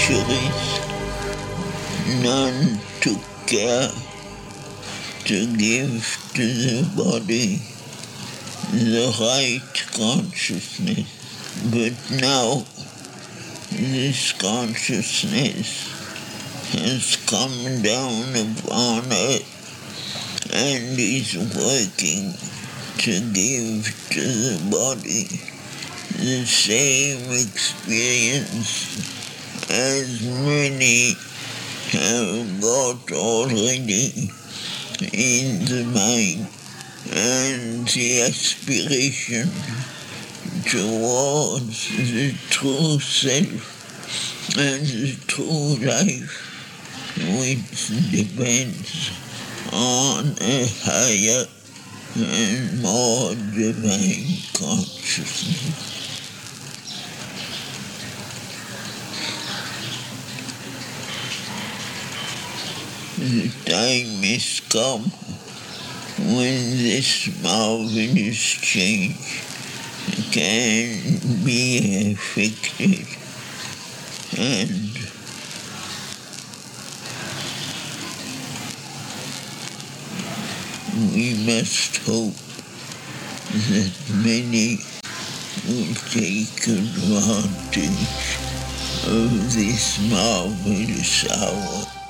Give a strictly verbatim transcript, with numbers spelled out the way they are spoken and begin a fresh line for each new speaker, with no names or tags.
centuries, none took care to give to the body the right consciousness. But now this consciousness has come down upon it and is working to give to the body the same experience as many have got already in the mind, and the aspiration towards the true self and the true life, which depends on a higher and more divine consciousness. The time is come when this marvelous change can be effected, and we must hope that many will take advantage of this marvelous hour.